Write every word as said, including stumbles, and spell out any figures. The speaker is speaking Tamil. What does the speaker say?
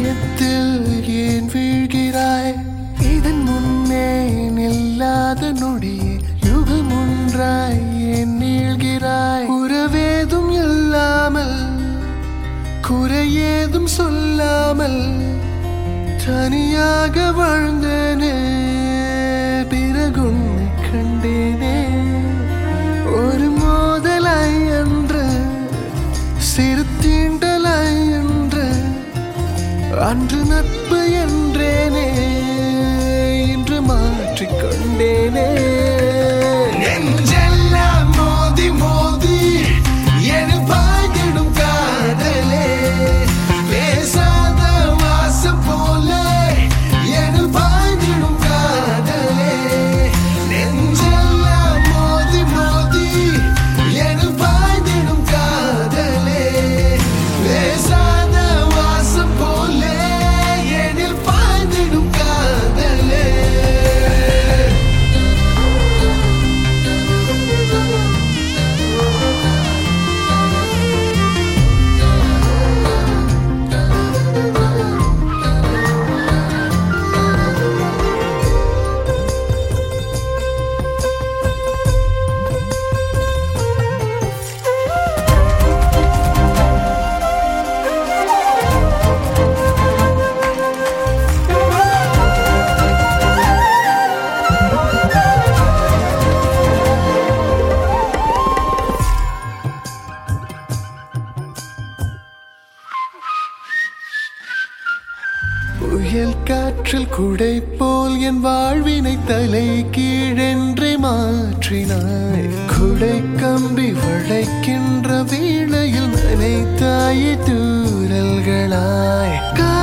மாயத்தில் ஏன் வீழ்கிறாய்? இதன் முன்னே நில்லாத நொடியே யுகம் ஒன்றாய் ஏன் நீள்கிறாய்? உறவேதும் இல்லாமல் குறையேதும் சொல்லாமல் தனியாக வாழ்ந்தேனே. பிறகுன்னை கண்டேனே ஒரு மோதலாய் என்று, சிறு தீண்டலாய் என்று. அன்று நட்பு என்றேனே, இன்று மாற்றிக் கொண்டேனே. நெஞ்செல்லாம் மோதி மோதி என பாய்ந்திடும் காதலே, பேசாத வாசம் போல என பாய்ந்திடும் காதலே. நெஞ்செல்லாம் மோதி மோதி என பாய்ந்திடும் காதலே, பேசாத வாசம் போல எனில் பாய்ந்திடும் காதலே. புயல் காற்றில் குடை போல் என் வாழ்வினை தலை கீழென்றே மாற்றினாய். குடை கம்பி வளைக்கின்ற வீணையில் நனைத்தாயே தூரல்களாய்.